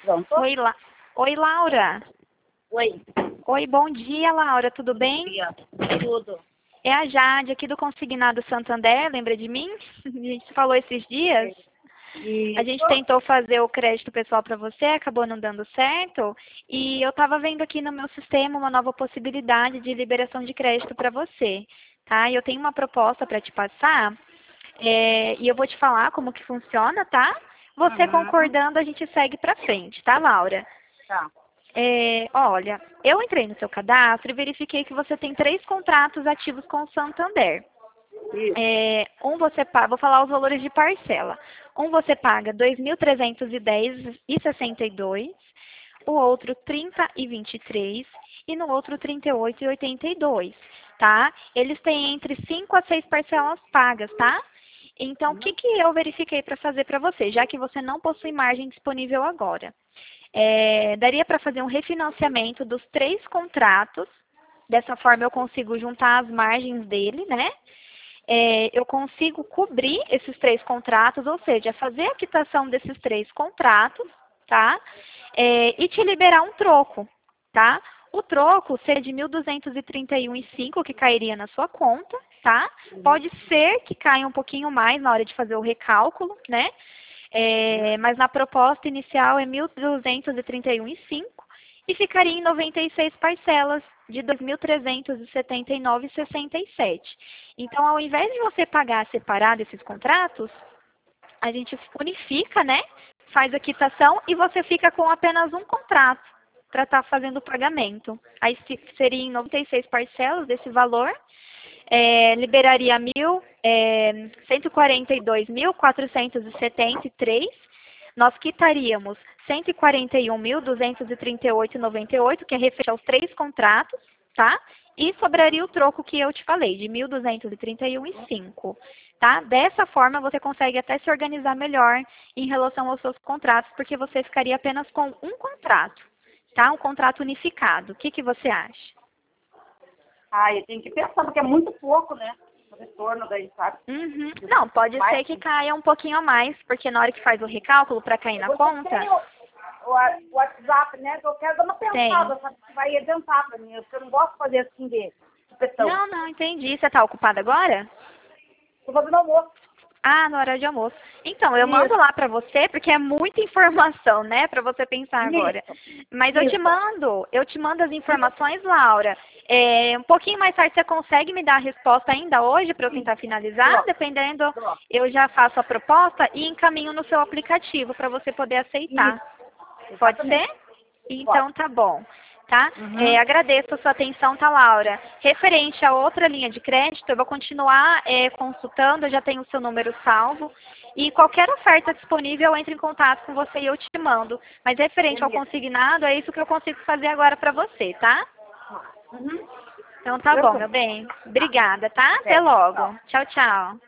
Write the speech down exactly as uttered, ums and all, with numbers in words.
Pronto. Oi, La... Oi, Laura. Oi. Oi, bom dia, Laura. Tudo bem? Bom dia. Tudo. É a Jade, aqui do Consignado Santander. Lembra de mim? A gente falou esses dias. E A gente tentou fazer o crédito pessoal para você, acabou não dando certo. E eu estava vendo aqui no meu sistema uma nova possibilidade de liberação de crédito para você. Tá? E eu tenho uma proposta para te passar. É, e eu vou te falar como que funciona, tá? Você Uhum. concordando, a gente segue para frente, tá, Laura? Tá. É, olha, eu entrei no seu cadastro e verifiquei que você tem três contratos ativos com o Santander. Isso. É, um você paga, vou falar os valores de parcela. Um você paga dois mil trezentos e dez reais e sessenta e dois centavos, o outro trinta e vinte e três e no outro trinta e oito e oitenta e dois, tá? Eles têm entre cinco a seis parcelas pagas, tá? Então, o que, que eu verifiquei para fazer para você, já que você não possui margem disponível agora? É, daria para fazer um refinanciamento dos três contratos, dessa forma eu consigo juntar as margens dele, né? É, eu consigo cobrir esses três contratos, ou seja, fazer a quitação desses três contratos, tá? É, e te liberar um troco, tá? O troco seria de mil duzentos e trinta e um vírgula cinco que cairia na sua conta, tá? Pode ser que caia um pouquinho mais na hora de fazer o recálculo, né? É, mas na proposta inicial é mil duzentos e trinta e um vírgula cinco e ficaria em noventa e seis parcelas de dois mil trezentos e setenta e nove vírgula sessenta e sete. Então, ao invés de você pagar separado esses contratos, a gente unifica, né? Faz a quitação e você fica com apenas um contrato para estar tá fazendo o pagamento. Aí seria em noventa e seis parcelas desse valor. É, liberaria mil, é, cento e quarenta e dois mil, quatrocentos e setenta e três. Nós quitaríamos cento e quarenta e um mil, duzentos e trinta e oito vírgula noventa e oito, que é referente aos três contratos, tá? E sobraria o troco que eu te falei, de mil duzentos e trinta e um vírgula cinco, tá? Dessa forma, você consegue até se organizar melhor em relação aos seus contratos, porque você ficaria apenas com um contrato, tá? Um contrato unificado. O que, que você acha? Ah, eu tenho que pensar, porque é muito pouco, né? O retorno daí, sabe? Uhum. Não, pode Mais, ser que caia um pouquinho a mais, porque na hora que faz o recálculo para cair na Você conta... tem o, o, o WhatsApp, né? Que eu quero dar uma pensada, Tem. sabe? Que vai adiantar pra mim. Porque eu não gosto de fazer assim de supetão. Não, não, entendi. Você está ocupada agora? Tô fazendo almoço. Ah, na hora de almoço. Então, eu Isso. mando lá pra você, porque é muita informação, né, pra você pensar agora. Isso. Mas eu te Isso. mando, eu te mando as informações, Laura. É, um pouquinho mais tarde você consegue me dar a resposta ainda hoje para eu tentar finalizar? Pronto. Dependendo, Pronto. eu já faço a proposta e encaminho no seu aplicativo para você poder aceitar. Isso. Pode Exatamente. ser? Então tá bom. Tá? Uhum. É, agradeço a sua atenção, tá, Laura? Referente a outra linha de crédito, eu vou continuar é, consultando, eu já tenho o seu número salvo. E qualquer oferta disponível, eu entro em contato com você e eu te mando. Mas referente ao Beleza. consignado, é isso que eu consigo fazer agora para você, tá? Uhum. Então tá bom, meu bem. Obrigada, tá? Até logo. Tchau, tchau.